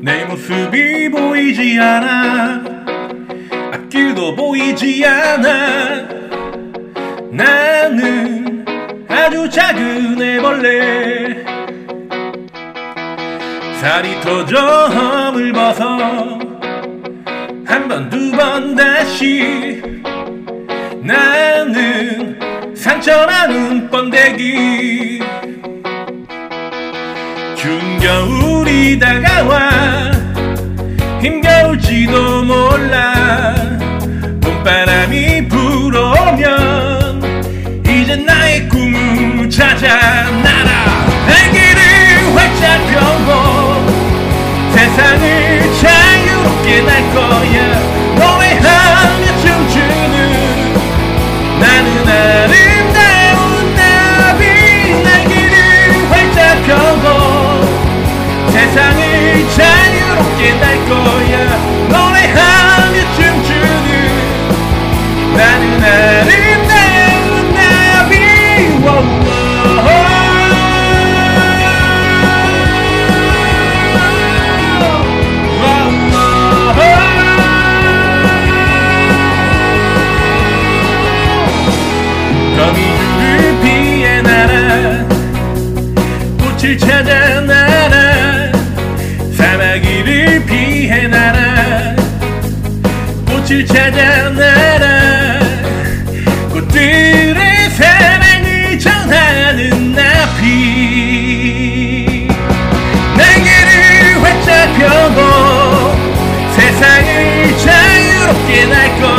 내 모습이 보이지 않아, 앞길도 보이지 않아. 나는 아주 작은 애벌레, 살이 터져 허물 벗어 한 번 두 번 다시. 나는 상처나는 번데기. 추운 겨울이 다가와 힘겨울지도 몰라. 봄바람이 불어오면 이제 나의 꿈을 찾아 날아. 날개를 활짝 펴고 세상을 자유롭게 날 거야. 노래하며 춤추는 나는 아름다운 나비. 날개를 활짝 펴고 세상을 자유롭게 날 거야. 노래하며 춤추는 나는 아름다운 나비. 거미줄을 피해 날아 꽃을 찾아 날아. 사마귀를 피해 날아 꽃을 찾아 날아. 꽃들의 사랑을 전하는 나비. 날개를 활짝 펴고 세상을 자유롭게 날 거야.